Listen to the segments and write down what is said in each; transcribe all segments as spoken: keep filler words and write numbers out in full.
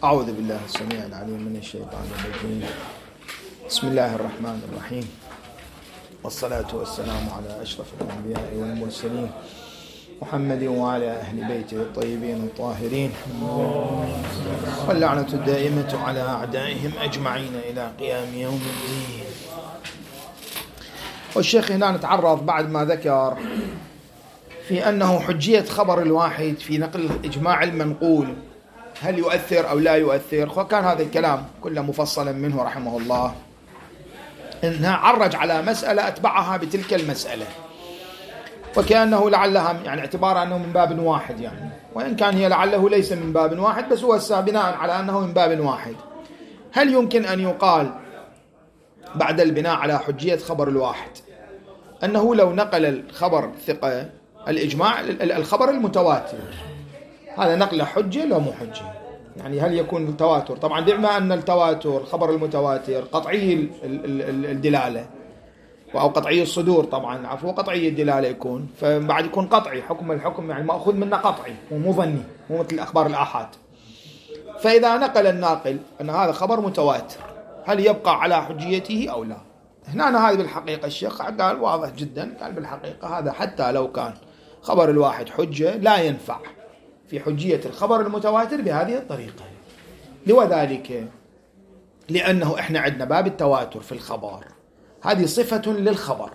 أعوذ بالله السميع العليم من الشيطان الرجيم. بسم الله الرحمن الرحيم، والصلاة والسلام على أشرف الأنبياء والمرسلين محمد وعلى أهل بيته الطيبين الطاهرين، واللعنة الدائمة على أعدائهم أجمعين إلى قيام يوم الدين. والشيخ هنا نتعرض بعد ما ذكر في أنه حجية خبر الواحد في نقل الإجماع المنقول هل يؤثر أو لا يؤثر، وكان هذا الكلام كله مفصلا منه رحمه الله، إنها عرج على مسألة أتبعها بتلك المسألة، وكأنه لعلها يعني اعتبار أنه من باب واحد، يعني وإن كان هي لعله ليس من باب واحد، بس هو بناء على أنه من باب واحد. هل يمكن أن يقال بعد البناء على حجية خبر الواحد أنه لو نقل الخبر ثقة الإجماع الخبر المتواتر هذا نقل حجة لو مو حجة؟ يعني هل يكون التواتر، طبعا بما أن التواتر الخبر المتواتر قطعي الدلالة أو قطعي الصدور، طبعا عفوا قطعي الدلالة يكون، فبعد يكون قطعي حكم الحكم يعني مأخوذ منه قطعي ومو ظني، مو مثل الأخبار الآحاد. فإذا نقل الناقل أن هذا خبر متواتر هل يبقى على حجيته أو لا؟ هنا هذا بالحقيقة الشيخ قال واضح جدا، قال بالحقيقة هذا حتى لو كان خبر الواحد حجة لا ينفع في حجية الخبر المتواتر بهذه الطريقة. لذلك لأنه إحنا عندنا باب التواتر في الخبر، هذه صفة للخبر،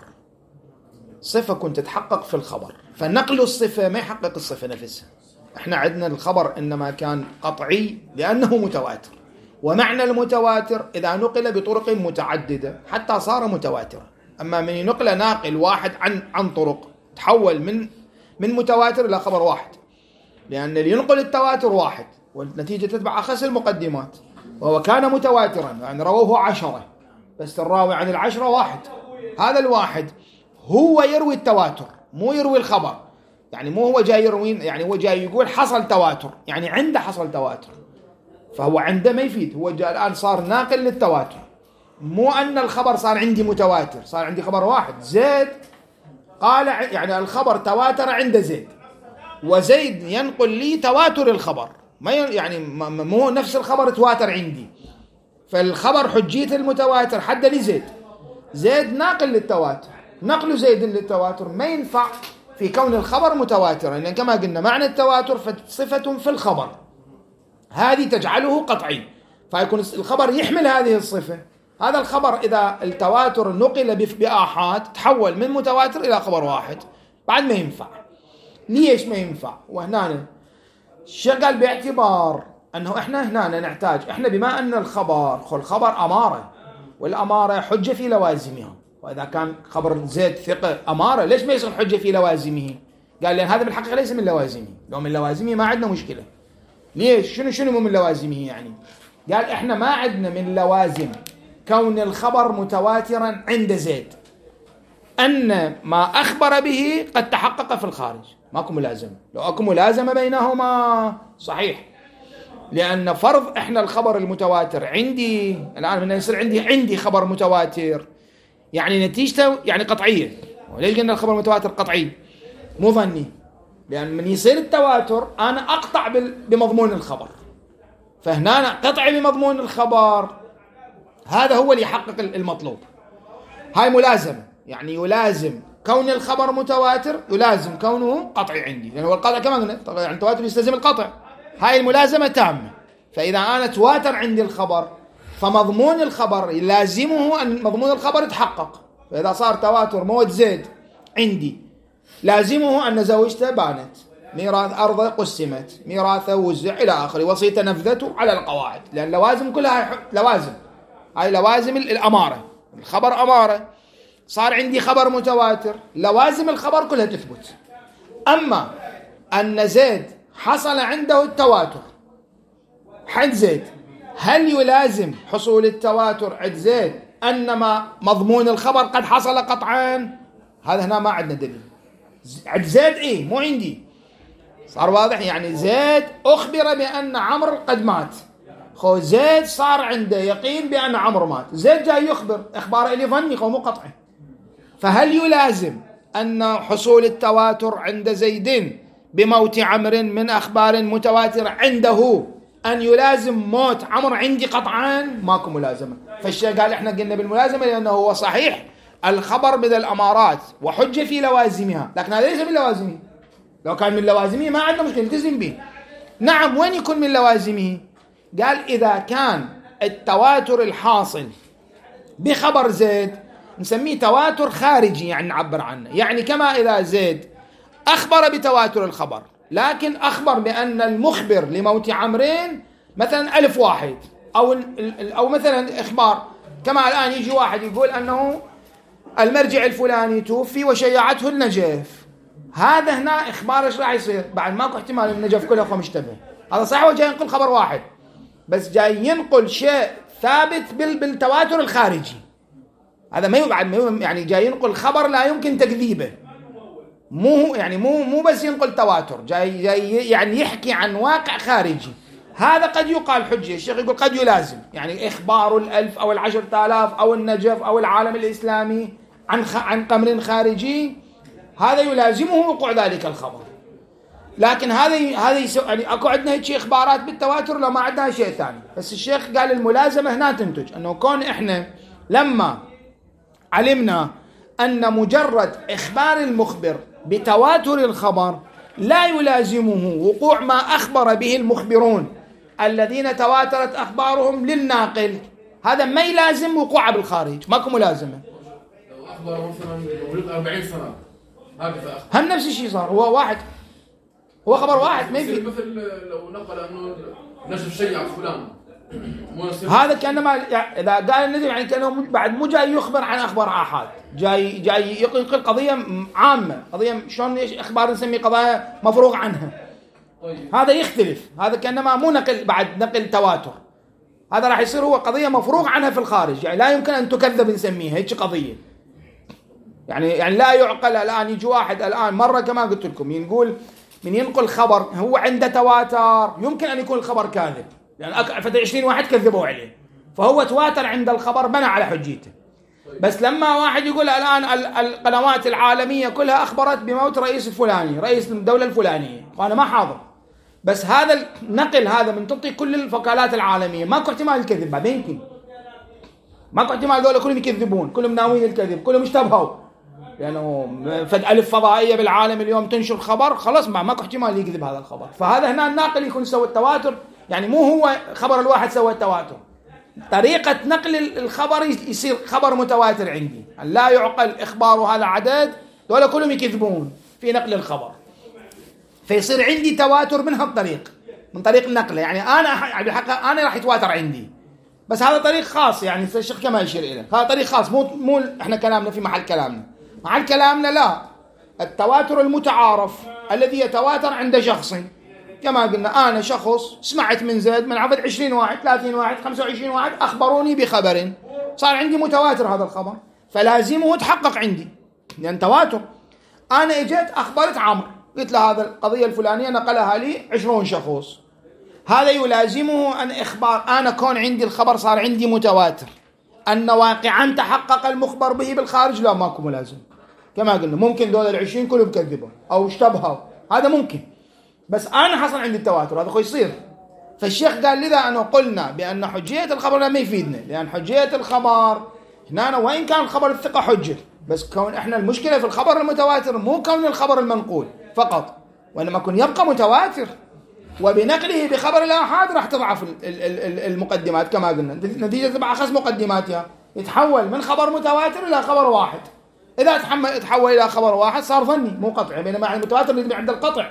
صفة كنت تتحقق في الخبر، فنقل الصفة ما يحقق الصفة نفسها. إحنا عندنا الخبر إنما كان قطعي لأنه متواتر، ومعنى المتواتر إذا نقل بطرق متعددة حتى صار متواترا. أما من ينقل ناقل واحد عن عن طرق تحول من من متواتر إلى خبر واحد، لأن اللي ينقل التواتر واحد والنتيجة تتبع أخس المقدمات، وهو كان متواترا يعني رواه عشرة بس الراوي عن العشرة واحد، هذا الواحد هو يروي التواتر مو يروي الخبر، يعني مو هو جاي يروي، يعني هو جاي يقول حصل تواتر، يعني عنده حصل تواتر، فهو عنده ما يفيد، هو جاء الآن صار ناقل للتواتر، مو أن الخبر صار عندي متواتر، صار عندي خبر واحد زيد قال يعني الخبر تواتر عند زيد، وزيد ينقل لي تواتر الخبر، ما يعني مو نفس الخبر تواتر عندي، فالخبر حجية المتواتر حد لزيد، زيد ناقل للتواتر، نقل زيد للتواتر ما ينفع في كون الخبر متواترا، لأن كما قلنا معنى التواتر صفة في الخبر هذه تجعله قطعي، فيكون الخبر يحمل هذه الصفة. هذا الخبر إذا التواتر نقل بآحاد تحول من متواتر إلى خبر واحد، بعد ما ينفع. ليش ما ينفع؟ وهنا شغل باعتبار أنه إحنا هنا نحتاج، إحنا بما أن الخبر الخبر أمارة، والأمارة حجة في لوازمها، وإذا كان خبر زيد ثقة أمارة ليش ما يصير حجة في لوازمه؟ قال لأن هذا بالحقيقة ليس من لوازمه، لو من لوازمه ما عندنا مشكلة. ليش؟ شنو شنو من لوازمه يعني؟ قال إحنا ما عندنا من لوازم كون الخبر متواترا عند زيد أن ما أخبر به قد تحقق في الخارج، ماكو ملازمة. لو أكو ملازمة بينهما صحيح، لأن فرض إحنا الخبر المتواتر عندي الآن من يصير عندي عندي خبر متواتر يعني نتيجته يعني قطعية. وليش قلنا الخبر المتواتر قطعي مو ظني؟ لأن من يصير التواتر أنا أقطع بمضمون الخبر، فهنا قطع بمضمون الخبر هذا هو اللي يحقق المطلوب. هاي ملازمة، يعني يلازم كون الخبر متواتر يلازم كونه قطعي عندي، لأن يعني هو القطع كما قلنا طبعا يعني التواتر يستلزم القطع، هاي الملازمة تامة. فإذا أنا تواتر عندي الخبر فمضمون الخبر لازمه أن مضمون الخبر يتحقق، فإذا صار تواتر موت زيد عندي لازمه أن زوجته بانت، ميراث أرضه قسمت، ميراثه وزع إلى آخره، وصيته نفذته على القواعد، لأن لوازم كلها لوازم، هاي لوازم الأمارة، الخبر أمارة، صار عندي خبر متواتر لوازم الخبر كلها تثبت. أما أن زيد حصل عنده التواتر عند زيد، هل يلازم حصول التواتر عند زيد أنما مضمون الخبر قد حصل قطعا؟ هذا هنا ما عندنا دليل. عند زيد إيه مو عندي، صار واضح، يعني زيد أخبر بأن عمرو قد مات، خو زيد صار عنده يقين بأن عمرو مات، زيد جاي يخبر إخباره إلي ظني خو مو قطعي، فهل يلازم أن حصول التواتر عند زيد بموت عمرو من أخبار متواترة عنده أن يلازم موت عمرو عندي قطعا ماكو ملازمة. فالشيخ قال إحنا قلنا بالملازمة لأنه هو صحيح الخبر من الأمارات وحجة في لوازمها، لكن هذا ليس من لوازمه. لو كان من لوازمه ما عندنا مشكلة نلتزم به. نعم، وين يكون من لوازمه؟ قال إذا كان التواتر الحاصل بخبر زيد نسميه تواتر خارجي، يعني نعبر عنه، يعني كما إذا زيد أخبر بتواتر الخبر لكن أخبر بأن المخبر لموت عمرين مثلا ألف واحد، أو أو مثلا إخبار كما الآن يجي واحد يقول أنه المرجع الفلاني توفي وشيعته النجف، هذا هنا إخبار إيش راح يصير؟ بعد ماكو احتمال النجف كله أخوه مشتبه، هذا صحيح هو جاي ينقل خبر واحد بس جاي ينقل شيء ثابت بالتواتر الخارجي، هذا ما بعد ما يعني جاي ينقل خبر لا يمكن تكذيبه، مو يعني مو مو بس ينقل تواتر، جاي جاي يعني يحكي عن واقع خارجي، هذا قد يقال حجة. الشيخ يقول قد يلازم، يعني إخبار الألف أو العشر آلاف أو النجف أو العالم الإسلامي عن عن قمر خارجي، هذا يلازمه وقوع ذلك الخبر. لكن هذا هذا يعني اكو عندنا هيك اخبارات بالتواتر لو ما عندنا شيء ثاني. بس الشيخ قال الملازمه هنا تنتج انه كون احنا لما علمنا ان مجرد اخبار المخبر بتواتر الخبر لا يلازمه وقوع ما اخبر به المخبرون الذين تواترت اخبارهم للناقل، هذا ما يلازم وقوعه بالخارج، ماكو ملازمه. لو اخبر مثلا ولد أربعين سنه هكذا هم نفس الشيء صار، هو واحد، هو خبر واحد ما يفيد. مثل لو نقل انه نجف شيع فلان هذا كانما اذا قال النبي يعني كانه بعد مو جاي يخبر عن اخبار احاد، جاي جاي ينقل قضيه عامه، قضيه شلون ايش اخبار نسمي قضايا مفروغ عنها. طيب. هذا يختلف، هذا كانما مو نقل بعد نقل تواتر، هذا راح يصير هو قضيه مفروغ عنها في الخارج، يعني لا يمكن ان تكذب نسميها هيك قضيه. يعني يعني لا يعقل الان يجي واحد الان مره كما قلت لكم يقول من ينقل خبر هو عنده تواتر، يمكن أن يكون الخبر كاذب لأن يعني فترة عشرين واحد كذبوا عليه، فهو تواتر عند الخبر بنى على حجيته. بس لما واحد يقول الآن القنوات العالمية كلها أخبرت بموت رئيس الفلاني رئيس الدولة الفلانية وأنا ما حاضر، بس هذا النقل هذا من تعطي كل الوكالات العالمية ماكو احتمال الكذب، بعد يمكن ماكو احتمال دول كلهم يكذبون، كلهم ناويين الكذب، كلهم اشتبهوا لأنه يعني فد ألف فضائية بالعالم اليوم تنشر خبر خلاص ما ماكو احتمال يكذب هذا الخبر. فهذا هنا الناقل يكون سوى التواتر، يعني مو هو خبر الواحد سوى التواتر، طريقة نقل الخبر يصير خبر متواتر عندي، لا يعقل إخبار هذا عدد دول كلهم يكذبون في نقل الخبر، فيصير عندي تواتر من هالطريق، من طريق النقله، يعني أنا بالحقيقة أنا راح يتواتر عندي، بس هذا طريق خاص، يعني الشيخ كما يشير إليه هذا طريق خاص، مو مو إحنا كلامنا في محل كلامنا، محل كلامنا لا، التواتر المتعارف الذي يتواتر عند شخص، كما قلنا أنا شخص سمعت من زيد من عبد عشرين واحد ثلاثين واحد خمسة وعشرين واحد أخبروني بخبر، صار عندي متواتر هذا الخبر، فلازمه تحقق عندي لأن تواتر. أنا اجيت أخبرت عمرو قلت له هذا القضية الفلانية نقلها لي عشرون شخص، هذا يلازمه أن إخبار أنا كون عندي الخبر صار عندي متواتر، أن واقعا تحقق المخبر به بالخارج لا ماكو ملازم، كما قلنا ممكن دول العشرين كلهم كذبوا أو اشتبهوا، هذا ممكن، بس أنا حصل عندي التواتر هذا خو يصير. فالشيخ قال لذا أنه قلنا بأن حجية الخبر لا ما يفيدنا، لأن حجية الخبر هنا وإن كان الخبر الثقة حجة، بس كون إحنا المشكلة في الخبر المتواتر مو كون الخبر المنقول فقط، وإنما كون يبقى متواتر، وبنقله بخبر الآحاد راح تضعف المقدمات كما قلنا، نتيجة تبع أخذ مقدماتها يتحول من خبر متواتر إلى خبر واحد، إذا تحول إلى خبر واحد صار ظني مو قطعي، بينما المتواتر اللي عند القطع،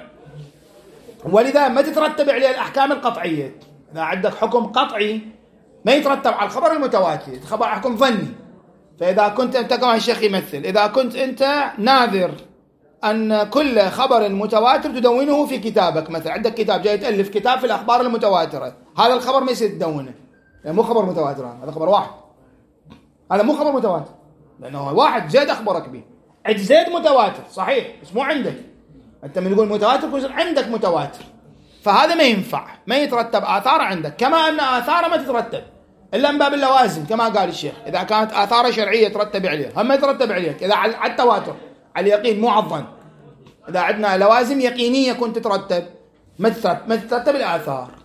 ولذا ما تترتب عليه الأحكام القطعية، إذا عندك حكم قطعي ما يترتب على الخبر المتواتر، خبر حكم ظني. فإذا كنت أنت كما الشيخ يمثل، إذا كنت أنت ناذر أن كل خبر متواتر تدونه في كتابك، مثلا عندك كتاب جاي تألف كتاب في الأخبار المتواترة، هذا الخبر ما يصير تدونه، يعني مو خبر متواتر، هذا خبر واحد، هذا مو خبر متواتر، لأنه واحد زيد أخبرك به، عند زيد متواتر صحيح بس مو عندك، أنت من يقول متواتر يصير عندك متواتر، فهذا ما ينفع، ما يترتب آثار عندك، كما أن آثار ما تترتب إلا من باب اللوازم كما قال الشيخ، إذا كانت آثار شرعية ترتب عليها هم ما يترتب عليك، إذا على التواتر على اليقين مو على الظن، إذا عندنا لوازم يقينية كنت تترتب ما تترتب, ما تترتب الآثار،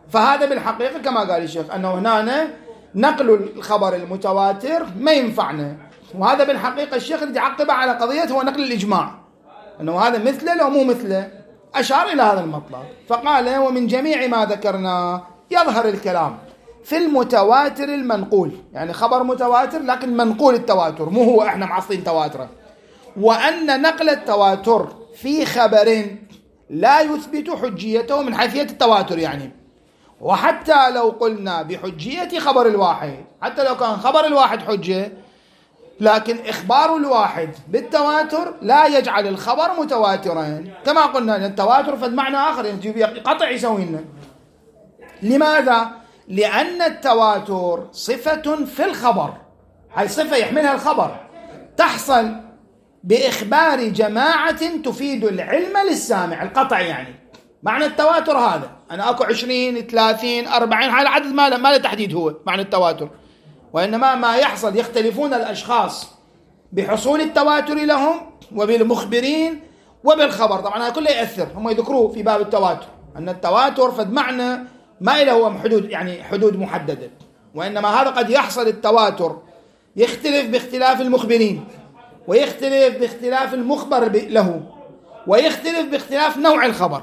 فهذا بالحقيقة كما قال الشيخ أنه هنا نقل الخبر المتواتر ما ينفعنا، وهذا بالحقيقة الشيخ اللي يعقب على قضية هو نقل الإجماع، أنه هذا مثله لو مو مثله، أشار إلى هذا المطلب فقال ومن جميع ما ذكرنا يظهر الكلام في المتواتر المنقول، يعني خبر متواتر لكن منقول التواتر مو هو احنا معصين تواتره، وأن نقل التواتر في خبر لا يثبت حجيته من حيثية التواتر، يعني وحتى لو قلنا بحجية خبر الواحد، حتى لو كان خبر الواحد حجة، لكن إخبار الواحد بالتواتر لا يجعل الخبر متواترا، كما قلنا أن التواتر فد معنى آخر يعني قطع يسوي لنا. لماذا؟ لأن التواتر صفة في الخبر، هاي صفة يحملها الخبر تحصل بإخبار جماعة تفيد العلم للسامع، القطع يعني معنى التواتر هذا، أنا أكو عشرين ثلاثين أربعين هذا العدد ما له ما له تحديد هو معنى التواتر، وإنما ما يحصل يختلفون الأشخاص بحصول التواتر لهم وبالمخبرين وبالخبر، طبعا هذا كله يأثر، هم يذكروه في باب التواتر أن التواتر فد معنى ما له هو حدود يعني حدود محددة، وإنما هذا قد يحصل التواتر يختلف باختلاف المخبرين، ويختلف باختلاف المخبر له، ويختلف باختلاف نوع الخبر.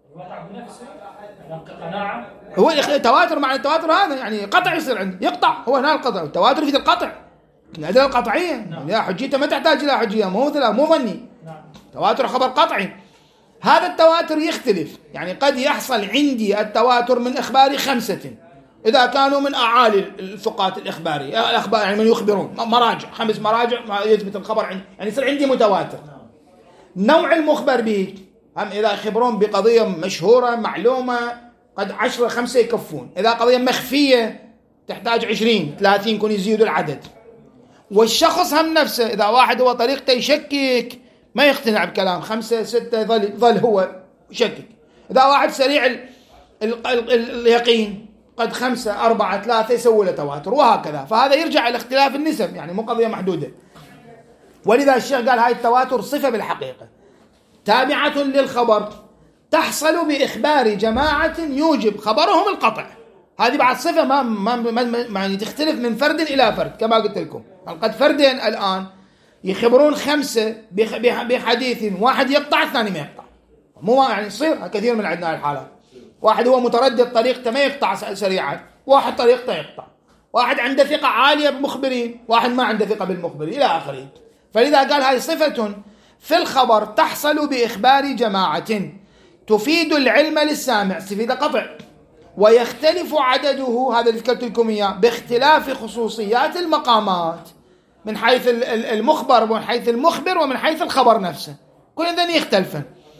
هو التواتر معنى التواتر هذا يعني قطع يصير عنده يقطع، هو هنا القطع، التواتر في القطع الأدلة القطعية، لا حجيته ما تحتاج إلى حجية، مو لا مو ظني، تواتر خبر قطعي. هذا التواتر يختلف، يعني قد يحصل عندي التواتر من إخبار خمسة إذا كانوا من أعالي الثقات الإخباري الأخبار، يعني من يخبرون مراجع خمس مراجع يثبت الخبر عندي، يعني يصير عندي متواتر. نوع المخبر به هم إذا يخبرون بقضية مشهورة معلومة قد عشرة خمسة يكفون، إذا قضية مخفية تحتاج عشرين ثلاثين كون يزيدوا العدد. والشخص هم نفسه إذا واحد هو طريقته يشكك ما يقتنع بكلام خمسة ستة يظل ظل هو يشكك، إذا واحد سريع ال ال ال اليقين قد خمسة أربعة ثلاثة يسوي له تواتر، وهكذا. فهذا يرجع إلى اختلاف النسب، يعني مو قضية محدودة. ولذا الشيخ قال هاي التواتر صفة بالحقيقة تابعة للخبر تحصل بإخبار جماعة يوجب خبرهم القطع، هذه بعد صفة ما ما ما يعني تختلف من فرد إلى فرد، كما قلت لكم قد فردين الآن يخبرون خمسة بحديث واحد يقطع الثاني ما يقطع، مو يعني يصير كثير من عندنا الحالات، واحد هو متردد طريقته ما يقطع سريعا، واحد طريقته يقطع، واحد عنده ثقة عالية بمخبرين، واحد ما عنده ثقة بالمخبرين إلى آخره. فلذا قال هاي صفة في الخبر تحصل بإخبار جماعة تفيد العلم للسامع، تفيد قطع، ويختلف عدده، هذا اللي ذكرت لكم إياه، باختلاف خصوصيات المقامات من حيث المخبر ومن حيث المخبر ومن حيث الخبر نفسه، كل ذلك يختلفن.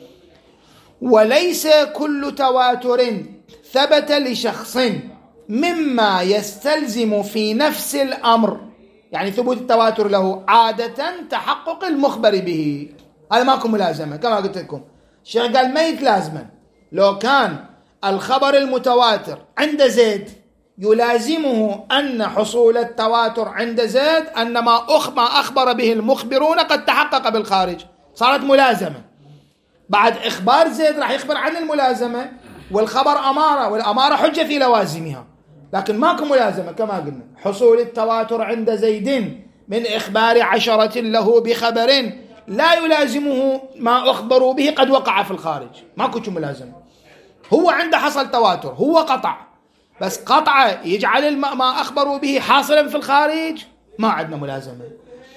وليس كل تواتر ثبت لشخص مما يستلزم في نفس الأمر، يعني ثبوت التواتر له عادة تحقق المخبر به، هذا ماكو ملازمة كما قلت لكم. الشيخ قال ما يتلازمن، لو كان الخبر المتواتر عند زيد يلازمه أن حصول التواتر عند زيد أن ما أخبر به المخبرون قد تحقق بالخارج، صارت ملازمة. بعد إخبار زيد راح يخبر عن الملازمة، والخبر أمارة، والأمارة حجة في لوازمها، لكن ماكو ملازمة كما قلنا. حصول التواتر عند زيد من إخبار عشرة له بخبر لا يلازمه ما أخبروا به قد وقع في الخارج، ماكو ملازمة. هو عنده حصل تواتر، هو قطع، بس قطع يجعل ما أخبروا به حاصلا في الخارج، ما عندنا ملازمة.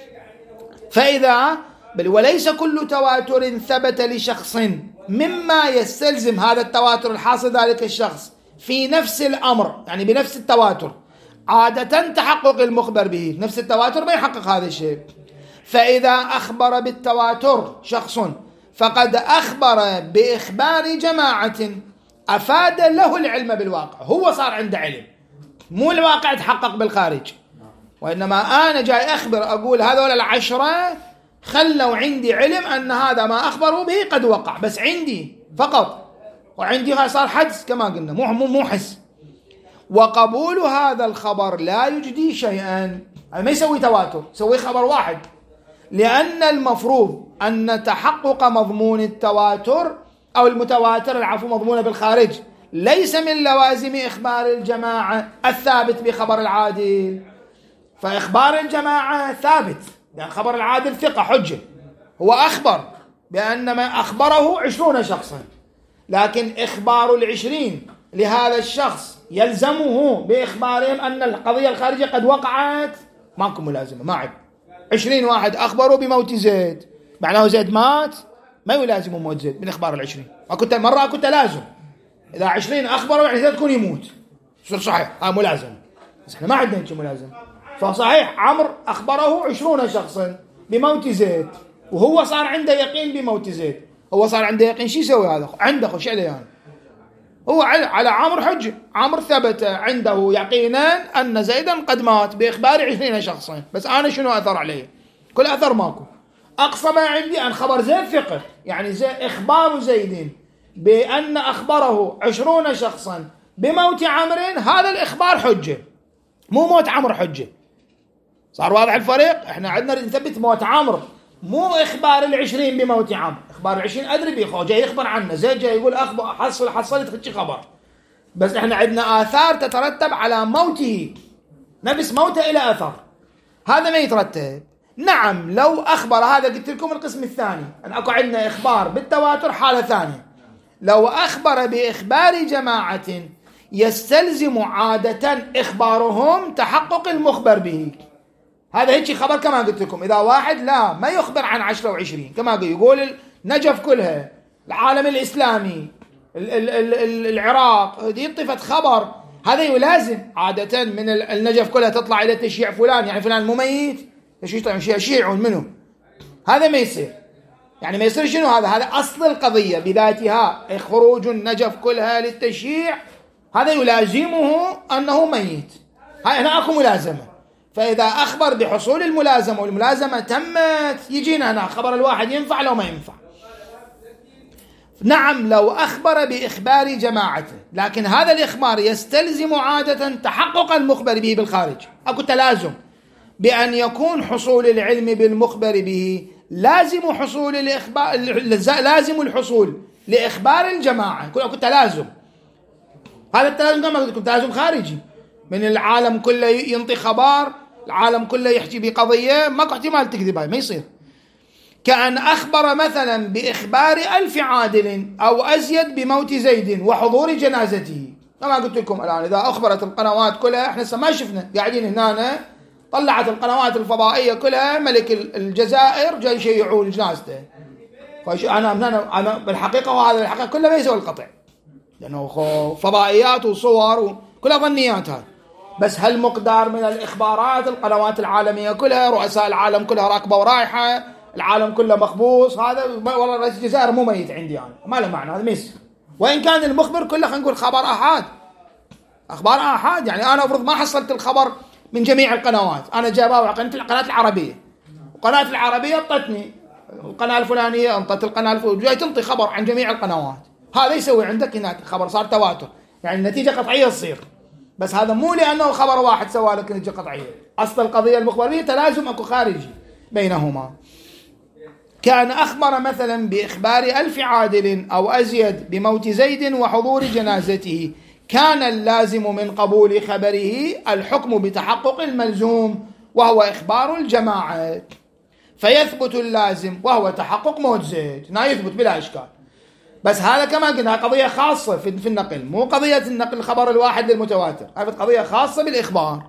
فإذا بل وليس كل تواتر ثبت لشخص مما يستلزم هذا التواتر الحاصل ذلك الشخص في نفس الأمر، يعني بنفس التواتر، عادة تحقق المخبر به، نفس التواتر ما يحقق هذا الشيء. فإذا أخبر بالتواتر شخص فقد أخبر بإخبار جماعة أفاد له العلم بالواقع، هو صار عنده علم، مو الواقع تحقق بالخارج، وإنما أنا جاي أخبر أقول هذول العشرة خلوا عندي علم أن هذا ما أخبروا به قد وقع، بس عندي فقط، وعندي صار حدس كما قلنا، مو مو حس. وقبول هذا الخبر لا يجدي شيئا، ما يسوي تواتر، يسوي خبر واحد، لأن المفروض أن تحقق مضمون التواتر أو المتواتر العفو مضمونه بالخارج ليس من لوازم إخبار الجماعة الثابت بخبر العادل. فإخبار الجماعة ثابت، يعني خبر العادل ثقة حجة، هو أخبر بأن ما أخبره عشرون شخصا، لكن إخبار العشرين لهذا الشخص يلزمه بإخبارهم أن القضية الخارجية قد وقعت، ماكو ملازمة، ما عيب. عشرين واحد أخبروا بموت زيد، معناه زيد مات، ما يلازم موت زيد من إخبار العشرين. كنت مرة كنت لازم إذا عشرين أخبروا يعني زيد يكون يموت، يصير صحيح ها ملازم، بس إحنا ما عندنا شيء ملازم. فصحيح عمرو أخبره عشرون شخصا بموت زيد، وهو صار عنده يقين بموت زيد، هو صار عنده يقين، شو يسوي هذا؟ عنده خش عليه يعني. هو على عمرو حجة، عمرو ثبت عنده يقينا أن زيدا قد مات بإخبار عشرين شخصا، بس أنا شنو أثر عليه؟ كل أثر ماكو. أقصى ما عندي أن خبر زيد ثقة، يعني زي إخبار زيد بأن أخبره عشرون شخصا بموت عمرو، هذا الإخبار حجة، مو موت عمرو حجة. صار واضح الفريق؟ إحنا عندنا نثبت موت عمرو، مو إخبار العشرين بموت عمرو. إخبار العشرين أدري بيخو جاي يخبر عنه، زيد جاي يقول أخبر حصل حصلت خدش خبر، بس إحنا عندنا آثار تترتب على موته، نفس موته إلى أثر، هذا ما يترتب. نعم لو أخبر، هذا قلت لكم القسم الثاني، أن أكو عندنا إخبار بالتواتر حالة ثانية. لو أخبر بإخبار جماعة يستلزم عادة إخبارهم تحقق المخبر به، هذا هيك خبر كما قلت لكم. إذا واحد لا ما يخبر عن عشرة وعشرين كما يقول النجف كلها، العالم الإسلامي، ال ال ال العراق، هذه طفت خبر، هذا يلازم عادة من النجف كلها تطلع إلى تشييع فلان، يعني فلان مميت يشيعون منه، هذا ما يصير. يعني ما يصير شنو هذا؟ هذا أصل القضية بذاتها، خروج النجف كلها للتشييع هذا يلازمه أنه ميت، هاي هنا أكو ملازمة. فإذا أخبر بحصول الملازمة والملازمة تمت، يجينا هنا خبر الواحد ينفع لو ما ينفع. نعم لو أخبر بإخبار جماعة، لكن هذا الإخبار يستلزم عادة تحقق المخبر به بالخارج، أكو تلازم بأن يكون حصول العلم بالمخبر به لازم حصول الإخبار، لازم الحصول لإخبار الجماعة، أكو تلازم. هذا التلازم كما قلت لكم تلازم خارجي، من العالم كله ينطي خبر، العالم كله يحكي بقضية، ماكو احتمال تكذب، هاي ما يصير. كأن أخبر مثلا بإخبار ألف عادل أو أزيد بموت زيد وحضور جنازته، كما قلت لكم الآن إذا أخبرت القنوات كلها، إحنا ما شفنا قاعدين هنا، طلعت القنوات الفضائية كلها ملك الجزائر جاي يشيعون جنازته، أنا أنا أنا بالحقيقة، وهذا الحقيقة كله ما يسوي القطع، لأنه فضائيات وصور وكلها ظنيات هاي. بس هالمقدار من الإخبارات، القنوات العالمية كلها، رؤساء العالم كلها راكبة ورايحة، العالم كله مخبوص، هذا والله رئيس الجزائر مو ميت عندي أنا، ما له معنى، هذا ميس. وإن كان المخبر كله خلينا نقول خبر أحد، أخبار أحد، يعني أنا أفرض ما حصلت الخبر من جميع القنوات، أنا جابها قناة القناة العربية، القناة العربية أنطتني القناة الفلانية، أنطت القناة الفلانية، جاي تنطي خبر عن جميع القنوات، هذا يسوي عندك هناك خبر صار تواتر، يعني النتيجة قطعية تصير. بس هذا مو لأنه خبر واحد سوى لك نتيجة قطعية، أصل القضية المخبر به تلازم أكو خارجي بينهما. كان أخبر مثلا بإخبار ألف عادل أو أزيد بموت زيد وحضور جنازته، كان اللازم من قبول خبره الحكم بتحقق الملزوم وهو إخبار الجماعة، فيثبت اللازم وهو تحقق موت زيد، لا يثبت بلا إشكال. بس هذا كما قلنا قضية خاصة في النقل، مو قضية النقل الخبر الواحد للمتواتر، هذه قضية خاصة بالإخبار.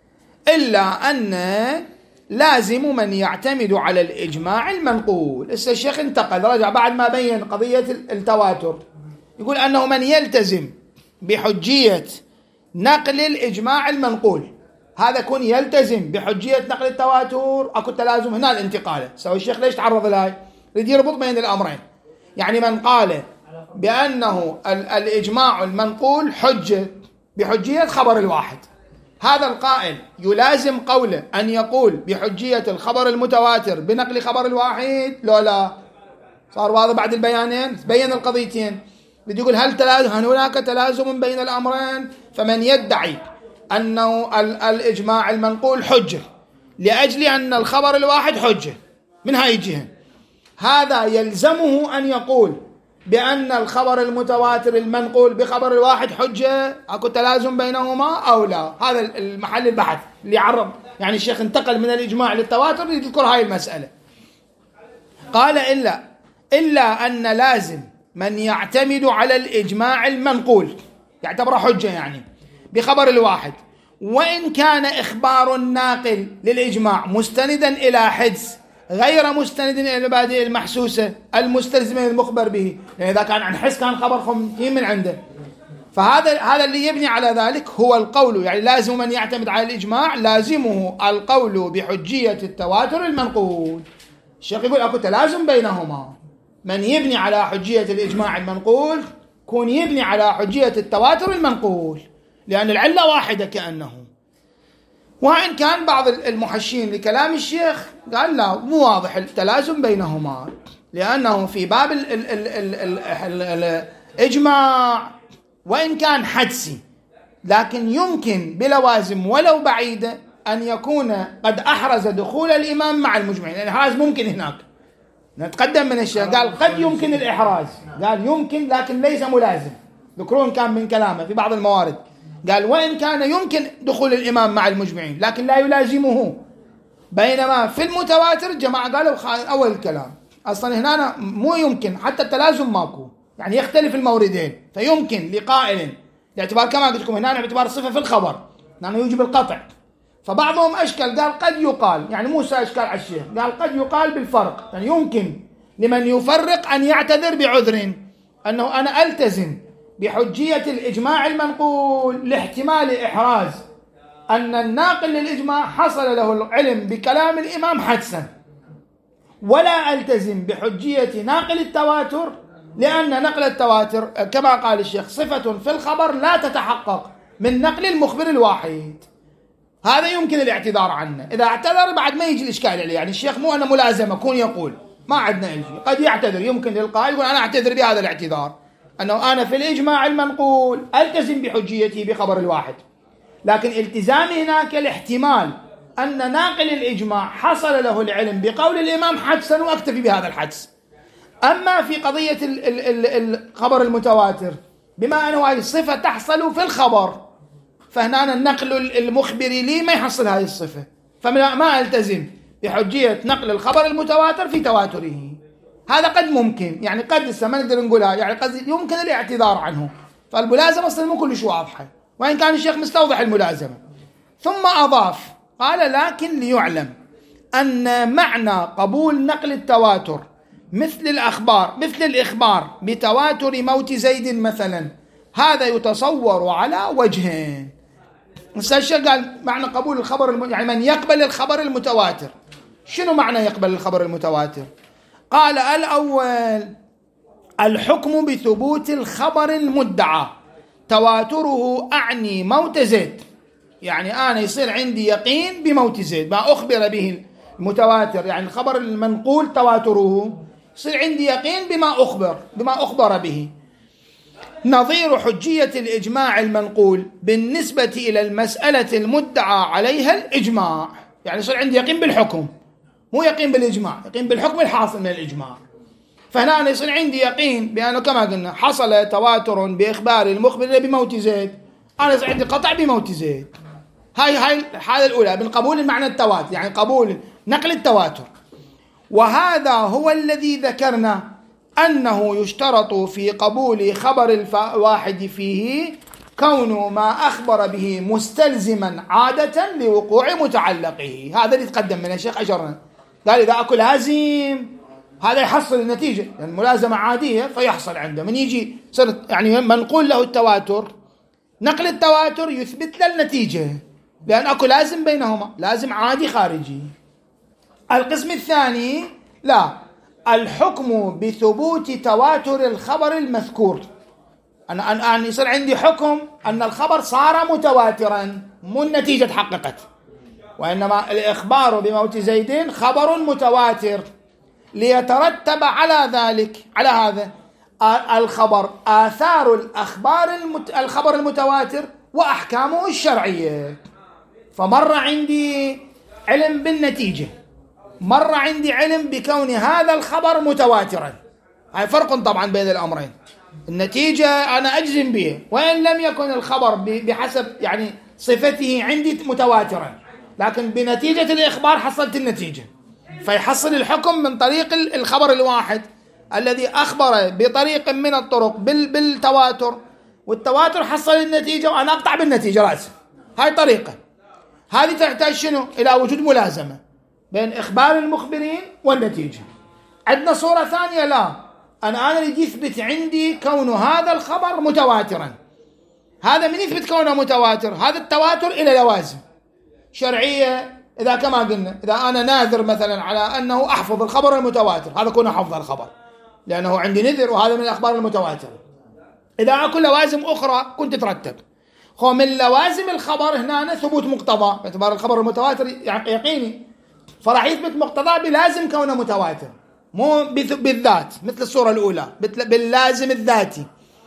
إلا أن لازم من يعتمد على الإجماع المنقول. إسا الشيخ انتقل رجع بعد ما بين قضية التواتر، يقول أنه من يلتزم بحجية نقل الإجماع المنقول، هذا كون يلتزم بحجية نقل التواتر، أكو تلازم هنا الانتقال. سوى الشيخ ليش تعرض لهاي؟ يريد يربط بين الأمرين، يعني من قال بأنه الإجماع المنقول حجة بحجية خبر الواحد، هذا القائل يلازم قوله أن يقول بحجية الخبر المتواتر بنقل خبر الواحد، لا لا صار واضح بعد البيانين، بين القضيتين. بدي يقول هل تلازم، هل هناك تلازم بين الأمرين؟ فمن يدعي أنه الإجماع المنقول حجة لأجل أن الخبر الواحد حجة من هاي الجهة، هذا يلزمه أن يقول بأن الخبر المتواتر المنقول بخبر الواحد حجة، أكو تلازم بينهما أو لا؟ هذا المحل البحث اللي عرض، يعني الشيخ انتقل من الإجماع للتواتر ليذكر هاي المسألة. قال إلا إلا أن لازم من يعتمد على الإجماع المنقول يعتبر حجة يعني بخبر الواحد، وإن كان إخبار الناقل للإجماع مستندا إلى حدس غير مستند إلى المبادئ المحسوسة المستلزمة للمخبر به، يعني إذا كان عن حس كان خبر خمسين من عنده، فهذا هذا اللي يبني على ذلك هو القول، يعني لازم من يعتمد على الإجماع لازمه القول بحجية التواتر المنقول. الشيخ يقول أكو تلازم بينهما، من يبني على حجية الإجماع المنقول كون يبني على حجية التواتر المنقول، لأن العلة واحدة كأنه. وإن كان بعض المحشين لكلام الشيخ قال لا، مو واضح التلازم بينهما، لأنه في باب ال ال ال ال ال ال الإجماع وإن كان حدسي لكن يمكن بلوازم ولو بعيدة أن يكون قد أحرز دخول الإمام مع المجمعين. الإحراز ممكن هناك، نتقدم من الشيخ قال قد يمكن الإحراز، قال يمكن لكن ليس ملازم، ذكرون كان من كلامه في بعض الموارد قال وإن كان يمكن دخول الإمام مع المجمعين لكن لا يلازمه، بينما في المتواتر جماعة قالوا أول الكلام أصلا هنا مو يمكن، حتى التلازم ماكو، يعني يختلف الموردين، فيمكن لقائل باعتبار كما قلت لكم هنا باعتبار صفة في الخبر لأنه يوجب القطع، فبعضهم أشكل قال قد يقال، يعني موسى أشكال على الشيخ قال قد يقال بالفرق، يعني يمكن لمن يفرق أن يعتذر بعذر أنه أنا ألتزم بحجية الإجماع المنقول لاحتمال إحراز أن الناقل للإجماع حصل له العلم بكلام الإمام حدسا، ولا ألتزم بحجية ناقل التواتر لأن نقل التواتر كما قال الشيخ صفة في الخبر لا تتحقق من نقل المخبر الواحد. هذا يمكن الاعتذار عنه، إذا اعتذر بعد ما يجي الإشكال عليه، يعني الشيخ مو أنا ملازمة كون يقول ما عندنا يجي، قد يعتذر، يمكن للقائل يقول أنا أعتذر بهذا الاعتذار أنه أنا في الإجماع المنقول ألتزم بحجيتي بخبر الواحد، لكن التزامي هناك الاحتمال أن ناقل الإجماع حصل له العلم بقول الإمام حدسا وأكتفي بهذا الحدس. أما في قضية الخبر المتواتر بما أنه هذه الصفة تحصل في الخبر، فهنا النقل المخبري لي ما يحصل هذه الصفة، فما ألتزم بحجية نقل الخبر المتواتر في تواتره. هذا قد ممكن، يعني قد ما نقدر نقولها، يعني قد يمكن الاعتذار عنه، فالملازمة أصلا مو كلش واضحة، وإن كان الشيخ مستوضح الملازمة. ثم أضاف قال لكن ليعلم أن معنى قبول نقل التواتر مثل الأخبار مثل الإخبار بتواتر موت زيد مثلا، هذا يتصور على وجهين. الشيخ قال معنى قبول الخبر الم... يعني من يقبل الخبر المتواتر، شنو معنى يقبل الخبر المتواتر؟ قال الأول الحكم بثبوت الخبر المدعى تواتره، أعني موت زيد، يعني أنا يصير عندي يقين بموت زيد ما أخبر به المتواتر، يعني الخبر المنقول تواتره يصير عندي يقين بما أخبر بما أخبر به، نظير حجية الإجماع المنقول بالنسبة إلى المسألة المدعى عليها الإجماع، يعني يصير عندي يقين بالحكم مو يقين بالإجماع، يقين بالحكم الحاصل من الإجماع. فهنا أنا يصير عندي يقين بأنه كما قلنا حصل تواتر بإخبار المخبر بموت زيد، أنا يصير عندي قطع بموت زيد. هاي هاي الحالة الأولى بالقبول المعنى التواتر، يعني قبول نقل التواتر. وهذا هو الذي ذكرنا أنه يشترط في قبول خبر الواحد فيه كون ما أخبر به مستلزما عادة لوقوع متعلقه. هذا اللي تقدم من الشيخ أجرنا، قال إذا أكو لازم هذا يحصل النتيجة، يعني الملازمة عادية فيحصل عنده من يجي صرت يعني منقول له التواتر، نقل التواتر يثبت له النتيجة لأن أكو لازم بينهما، لازم عادي خارجي. القسم الثاني لا، الحكم بثبوت تواتر الخبر المذكور، أنا أنا أن يصير عندي حكم أن الخبر صار متواترا، مو النتيجة تحققت، وإنما الإخبار بموت زيد خبر متواتر، ليترتب على ذلك على هذا الخبر آثار الأخبار المت... الخبر المتواتر وأحكامه الشرعية. فمر عندي علم بالنتيجة، مر عندي علم بكون هذا الخبر متواترا، هاي فرق طبعا بين الأمرين. النتيجة أنا أجزم به وإن لم يكن الخبر بحسب يعني صفته عندي متواترا، لكن بنتيجة الإخبار حصلت النتيجة، فيحصل الحكم من طريق الخبر الواحد الذي أخبر بطريق من الطرق بالتواتر، والتواتر حصل النتيجة وأنا أقطع بالنتيجة رأسا. هاي طريقة. هذه تحتاج شنو؟ إلى وجود ملازمة بين إخبار المخبرين والنتيجة. عندنا صورة ثانية، لا، أنا أنا اللي يثبت عندي كون هذا الخبر متواترا. هذا من يثبت كونه متواتر؟ هذا التواتر إلى لوازم شرعية. إذا كما قلنا إذا أنا ناذر مثلا على أنه أحفظ الخبر المتواتر، هذا كونه حفظ الخبر لأنه عندي نذر، وهذا من الأخبار المتواترة. إذا أكو لوازم أخرى كنت ترتب، هو من لوازم الخبر هنا ثبوت مقتضى، باعتبار الخبر المتواتر يقيني، فراح يثبت مقتضى بلازم كونه متواتر، مو بالذات مثل الصورة الأولى باللازم الذاتي.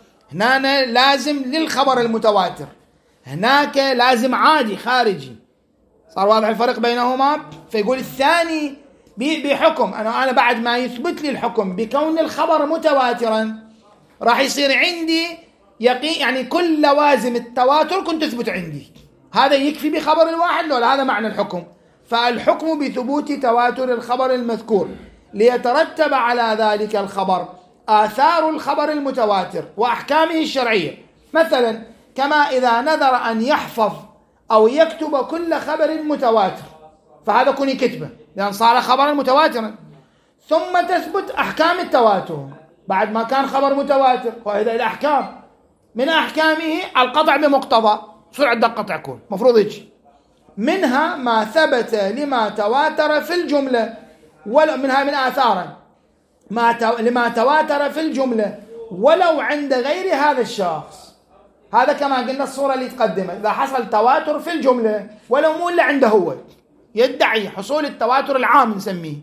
هنا لازم للخبر المتواتر، هناك لازم عادي خارجي. صار واضح الفرق بينهما؟ فيقول الثاني بحكم أنا أنا بعد ما يثبت لي الحكم بكون الخبر متواترا راح يصير عندي يقين، يعني كل لوازم التواتر كنت تثبت عندي. هذا يكفي بخبر الواحد لو هذا معنى الحكم. فالحكم بثبوت تواتر الخبر المذكور ليترتب على ذلك الخبر آثار الخبر المتواتر وأحكامه الشرعية. مثلا كما إذا نذر أن يحفظ أو يكتب كل خبر متواتر، فهذا كوني كتبه لأن صار خبرا متواترا، ثم تثبت أحكام التواتر بعد ما كان خبر متواتر، وهذا الأحكام من أحكامه القطع بمقتضى، سرعة قطع كون مفروض يجي منها ما ثبت لما تواتر في الجملة، ولو منها من آثارا ما تو... لما تواتر في الجملة ولو عند غير هذا الشخص. هذا كما قلنا الصورة اللي تقدمت، إذا حصل تواتر في الجملة ولو مو إلا عنده هو، يدعي حصول التواتر العام نسميه.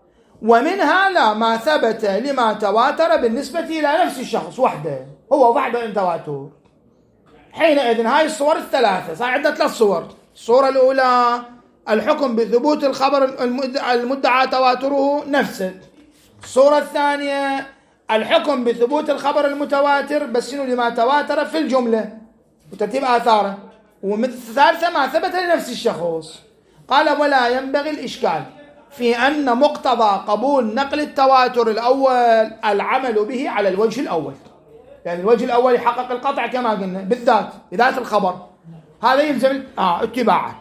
ومنها لا ما ثبت لما تواتر بالنسبة إلى نفس الشخص وحده، هو وحده ان تواتر. حينئذ هاي الصور الثلاثة صار عندنا ثلاث صور. الصورة الأولى الحكم بثبوت الخبر المدعى تواتره نفسه. الصورة الثانية الحكم بثبوت الخبر المتواتر بس إنه لما تواتر في الجملة وترتيب آثاره. والثالثة ما ثبت لنفس الشخص. قال ولا ينبغي الإشكال في أن مقتضى قبول نقل التواتر الأول العمل به على الوجه الأول، يعني الوجه الأول يحقق القطع كما قلنا بالذات بذات الخبر، هذا يلزم آه اتباعه.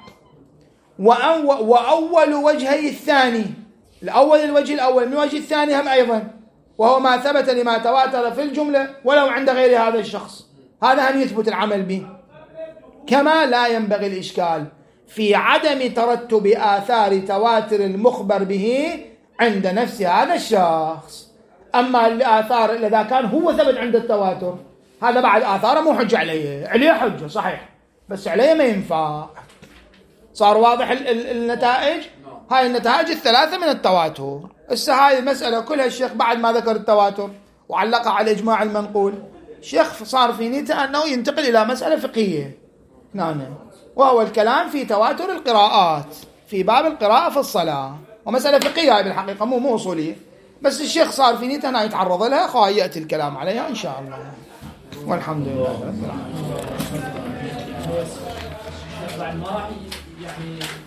وأول وجهي الثاني، الأول الوجه الأول من الوجه الثاني هم أيضا، وهو ما ثبت لما تواتر في الجملة ولو عند غير هذا الشخص، هذا هم يثبت العمل به. كما لا ينبغي الإشكال في عدم ترتب آثار تواتر المخبر به عند نفس هذا الشخص. أما الآثار إذا كان هو ثبت عند التواتر، هذا بعد آثاره مو حجة عليه، عليه حجة صحيح بس عليه ما ينفع. صار واضح النتائج؟ هاي النتائج الثلاثة من التواتر. هسه هاي المسألة كلها الشيخ بعد ما ذكر التواتر وعلقها على الإجماع المنقول، الشيخ صار في نيته أنه ينتقل إلى مسألة فقهية نعم، وهو الكلام في تواتر القراءات في باب القراءة في الصلاة، ومسألة فقهية بالحقيقة مو مو أصولية، بس الشيخ صار في نيته أنه يتعرض لها، خواهي يأتي الكلام عليها إن شاء الله. والحمد لله رب العالمين. يعني